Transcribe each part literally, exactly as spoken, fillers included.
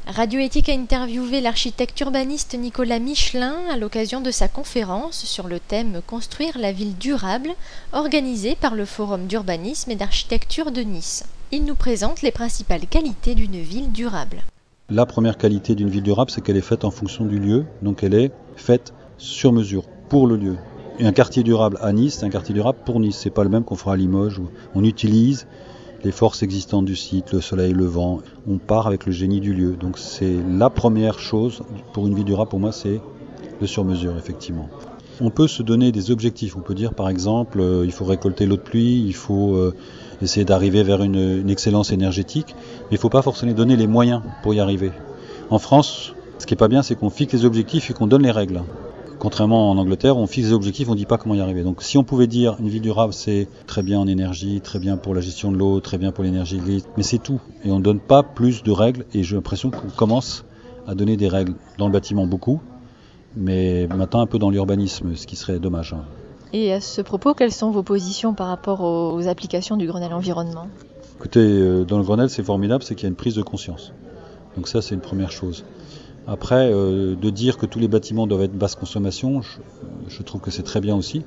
Radio Éthique a interviewé l'architecte urbaniste Nicolas Michelin à l'occasion de sa conférence sur le thème « Construire la ville durable » organisée par le Forum d'urbanisme et d'architecture de Nice. Il nous présente les principales qualités d'une ville durable. La première qualité d'une ville durable, c'est qu'elle est faite en fonction du lieu, donc elle est faite sur mesure, pour le lieu. Et un quartier durable à Nice, c'est un quartier durable pour Nice, c'est pas le même qu'on fera à Limoges, où on utilise les forces existantes du site, le soleil, le vent, on part avec le génie du lieu. Donc c'est la première chose pour une ville durable, pour moi, c'est le sur-mesure, effectivement. On peut se donner des objectifs, on peut dire par exemple, euh, il faut récolter l'eau de pluie, il faut euh, essayer d'arriver vers une, une excellence énergétique, mais il ne faut pas forcément donner les moyens pour y arriver. En France, ce qui n'est pas bien, c'est qu'on fixe les objectifs et qu'on donne les règles. Contrairement en Angleterre, on fixe les objectifs, on ne dit pas comment y arriver. Donc si on pouvait dire une ville durable, c'est très bien en énergie, très bien pour la gestion de l'eau, très bien pour l'énergie grise, mais c'est tout. Et on ne donne pas plus de règles, et j'ai l'impression qu'on commence à donner des règles dans le bâtiment beaucoup, mais maintenant un peu dans l'urbanisme, ce qui serait dommage. Et à ce propos, quelles sont vos positions par rapport aux applications du Grenelle environnement ? Écoutez, dans le Grenelle, c'est formidable, c'est qu'il y a une prise de conscience. Donc ça, c'est une première chose. Après, euh, de dire que tous les bâtiments doivent être basse consommation, je, je trouve que c'est très bien aussi.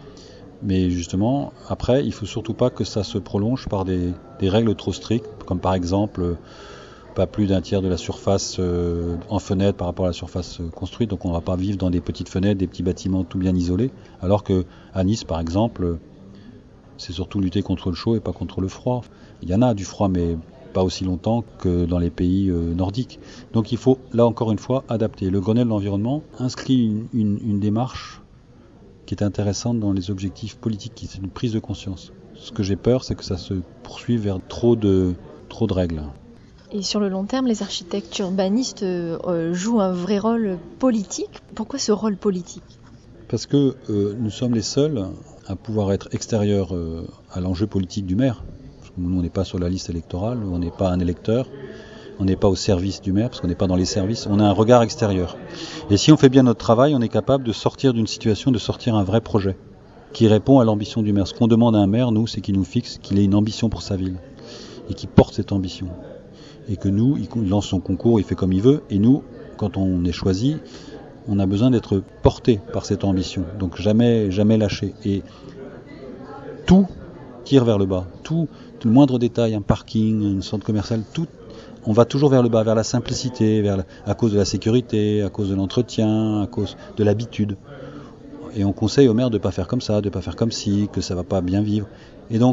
Mais justement, après, il ne faut surtout pas que ça se prolonge par des, des règles trop strictes, comme par exemple, euh, pas plus d'un tiers de la surface euh, en fenêtre par rapport à la surface euh, construite. Donc on ne va pas vivre dans des petites fenêtres, des petits bâtiments tout bien isolés. Alors qu'à Nice, par exemple, c'est surtout lutter contre le chaud et pas contre le froid. Il y en a du froid, mais pas aussi longtemps que dans les pays euh, nordiques. Donc il faut, là encore une fois, adapter. Le Grenelle de l'environnement inscrit une, une, une démarche qui est intéressante dans les objectifs politiques, qui c'est une prise de conscience. Ce que j'ai peur, c'est que ça se poursuive vers trop de, trop de règles. Et sur le long terme, les architectes urbanistes euh, jouent un vrai rôle politique. Pourquoi ce rôle politique ? Parce que euh, nous sommes les seuls à pouvoir être extérieurs euh, à l'enjeu politique du maire. Nous, on n'est pas sur la liste électorale, on n'est pas un électeur, on n'est pas au service du maire, parce qu'on n'est pas dans les services, on a un regard extérieur. Et si on fait bien notre travail, on est capable de sortir d'une situation, de sortir un vrai projet qui répond à l'ambition du maire. Ce qu'on demande à un maire, nous, c'est qu'il nous fixe, qu'il ait une ambition pour sa ville et qu'il porte cette ambition. Et que nous, il lance son concours, il fait comme il veut, et nous, quand on est choisi, on a besoin d'être porté par cette ambition. Donc jamais, jamais lâcher. Et tout tire vers le bas. Tout, tout le moindre détail, un parking, un centre commercial, tout, on va toujours vers le bas, vers la simplicité, vers la, à cause de la sécurité, à cause de l'entretien, à cause de l'habitude. Et on conseille au maire de ne pas faire comme ça, de ne pas faire comme ci, que ça ne va pas bien vivre. Et donc,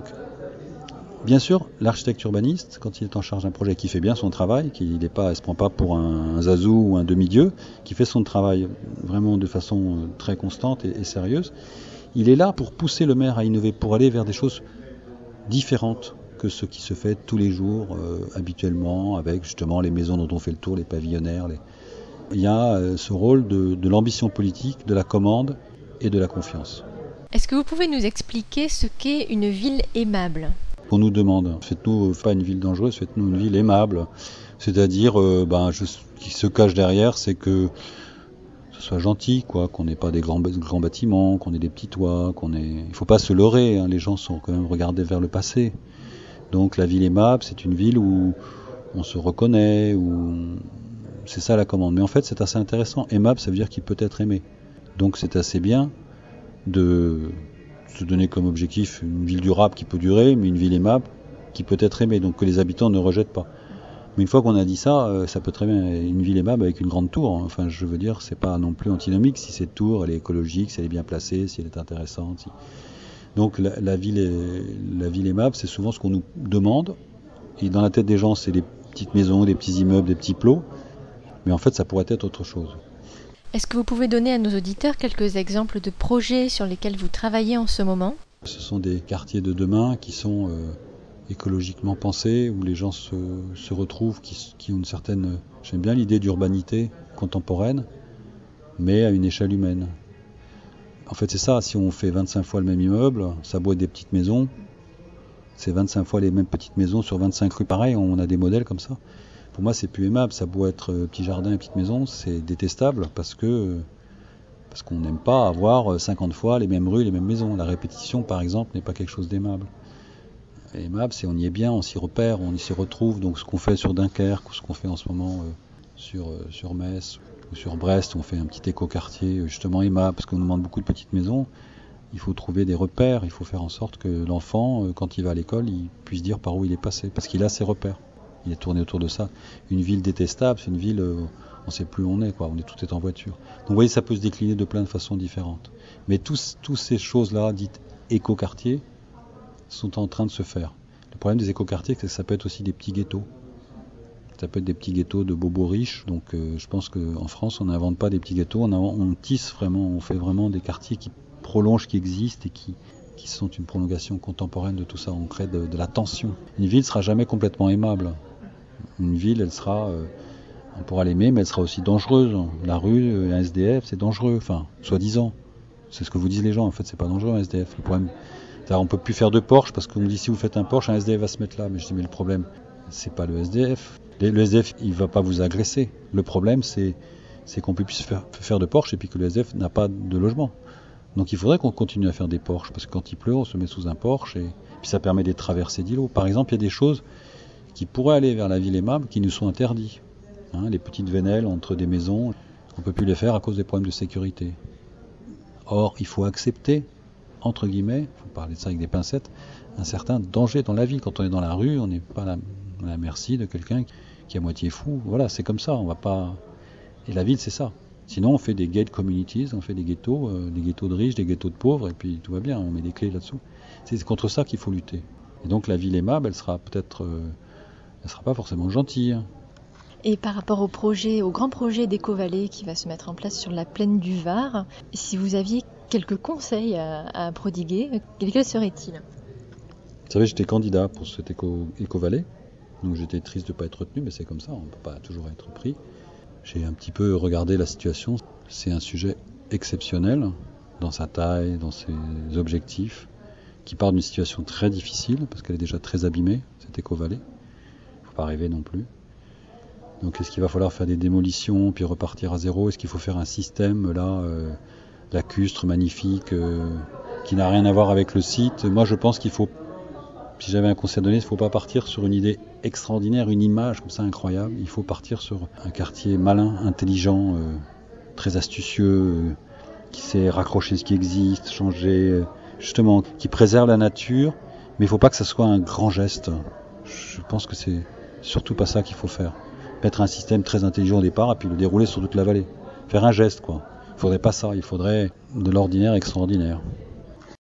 bien sûr, l'architecte urbaniste, quand il est en charge d'un projet qui fait bien son travail, qu'il n'est pas, il se prend pas pour un, un zazou ou un demi-dieu, qui fait son travail vraiment de façon très constante et, et sérieuse, il est là pour pousser le maire à innover, pour aller vers des choses différentes que ce qui se fait tous les jours euh, habituellement, avec justement les maisons dont on fait le tour, les pavillonnaires. Les... Il y a euh, ce rôle de, de l'ambition politique, de la commande et de la confiance. Est-ce que vous pouvez nous expliquer ce qu'est une ville aimable ? On nous demande, faites-nous pas une ville dangereuse, faites-nous une ville aimable. C'est-à-dire, euh, ben, je, ce qui se cache derrière, c'est que ce soit gentil, quoi, qu'on n'ait pas des grands, grands bâtiments, qu'on ait des petits toits, qu'on ait... Il ne faut pas se leurrer, hein, les gens sont quand même regardés vers le passé. Donc la ville aimable, c'est une ville où on se reconnaît, où c'est ça la commande. Mais en fait, c'est assez intéressant. Aimable, ça veut dire qu'il peut être aimé. Donc c'est assez bien de se donner comme objectif une ville durable qui peut durer, mais une ville aimable qui peut être aimée, donc que les habitants ne rejettent pas. Mais une fois qu'on a dit ça, ça peut très bien être une ville aimable avec une grande tour. Enfin, je veux dire, c'est pas non plus antinomique si cette tour, elle est écologique, si elle est bien placée, si elle est intéressante. Si... Donc la, la, ville est, la ville aimable, c'est souvent ce qu'on nous demande. Et dans la tête des gens, c'est des petites maisons, des petits immeubles, des petits plots. Mais en fait, ça pourrait être autre chose. Est-ce que vous pouvez donner à nos auditeurs quelques exemples de projets sur lesquels vous travaillez en ce moment ? Ce sont des quartiers de demain qui sont euh, écologiquement pensés, où les gens se, se retrouvent, qui, qui ont une certaine... J'aime bien l'idée d'urbanité contemporaine, mais à une échelle humaine. En fait, c'est ça, si on fait vingt-cinq fois le même immeuble, ça doit être des petites maisons, c'est vingt-cinq fois les mêmes petites maisons sur vingt-cinq rues pareilles, on a des modèles comme ça. Pour moi, c'est plus aimable, ça doit être petit jardin et petite maison, c'est détestable parce que parce qu'on n'aime pas avoir cinquante fois les mêmes rues, les mêmes maisons. La répétition, par exemple, n'est pas quelque chose d'aimable. Aimable, c'est on y est bien, on s'y repère, on y s'y retrouve. Donc ce qu'on fait sur Dunkerque, ou ce qu'on fait en ce moment sur, euh, sur Metz ou sur Brest, on fait un petit écoquartier justement aimable, parce qu'on nous demande beaucoup de petites maisons. Il faut trouver des repères, il faut faire en sorte que l'enfant, euh, quand il va à l'école, il puisse dire par où il est passé, parce qu'il a ses repères. Il est tourné autour de ça. Une ville détestable, c'est une ville, euh, on ne sait plus où on est, quoi. On est tout est en voiture. Donc vous voyez, ça peut se décliner de plein de façons différentes. Mais tous, tous ces choses-là, dites écoquartiers, sont en train de se faire. Le problème des écoquartiers, c'est que ça peut être aussi des petits ghettos. Ça peut être des petits ghettos de bobos riches. Donc euh, je pense qu'en France, on n'invente pas des petits ghettos, on, invente, on tisse vraiment, on fait vraiment des quartiers qui prolongent, qui existent et qui, qui sont une prolongation contemporaine de tout ça. On crée de, de la tension. Une ville ne sera jamais complètement aimable. Une ville, elle sera, euh, on pourra l'aimer, mais elle sera aussi dangereuse. La rue, un S D F, c'est dangereux, enfin, soi-disant. C'est ce que vous disent les gens, en fait, c'est pas dangereux un S D F. Le problème, c'est-à-dire, on peut plus faire de Porsche parce qu'on me dit si vous faites un Porsche, un S D F va se mettre là. Mais je dis mais le problème, c'est pas le S D F. Le S D F, il va pas vous agresser. Le problème, c'est, c'est qu'on puisse faire, faire de Porsche et puis que le S D F n'a pas de logement. Donc il faudrait qu'on continue à faire des Porsches, parce que quand il pleut, on se met sous un Porsche et puis ça permet des traversées d'îlots. Par exemple, il y a des choses qui pourraient aller vers la ville aimable qui nous sont interdites. Hein, les petites vénelles entre des maisons, on ne peut plus les faire à cause des problèmes de sécurité. Or, il faut accepter, entre guillemets, il faut parler de ça avec des pincettes, un certain danger dans la ville. Quand on est dans la rue, on n'est pas à la, à la merci de quelqu'un qui est à moitié fou. Voilà, c'est comme ça, on va pas... Et la ville, c'est ça. Sinon, on fait des gated communities, on fait des ghettos, euh, des ghettos de riches, des ghettos de pauvres, et puis tout va bien, on met des clés là-dessous. C'est contre ça qu'il faut lutter. Et donc la ville aimable, elle sera peut-être... Euh, elle sera pas forcément gentille. Et par rapport au projet, au grand projet d'Éco-Vallée qui va se mettre en place sur la plaine du Var, si vous aviez quelques conseils à, à prodiguer, quels seraient-ils ? Vous savez, j'étais candidat pour cette éco, Éco-Vallée, donc j'étais triste de ne pas être retenu, mais c'est comme ça, on ne peut pas toujours être pris. J'ai un petit peu regardé la situation, c'est un sujet exceptionnel dans sa taille, dans ses objectifs, qui part d'une situation très difficile, parce qu'elle est déjà très abîmée, cette Éco-Vallée. Il ne faut pas rêver non plus. Donc est-ce qu'il va falloir faire des démolitions puis repartir à zéro ? Est-ce qu'il faut faire un système là, euh, lacustre, magnifique, euh, qui n'a rien à voir avec le site ? Moi je pense qu'il faut, si j'avais un conseil à donner, il ne faut pas partir sur une idée extraordinaire, une image comme ça incroyable. Il faut partir sur un quartier malin, intelligent, euh, très astucieux, euh, qui sait raccrocher ce qui existe, changer, euh, justement, qui préserve la nature, mais il ne faut pas que ça soit un grand geste. Je pense que c'est surtout pas ça qu'il faut faire. Mettre un système très intelligent au départ et puis le dérouler sur toute la vallée. Faire un geste, quoi. Il ne faudrait pas ça, il faudrait de l'ordinaire extraordinaire.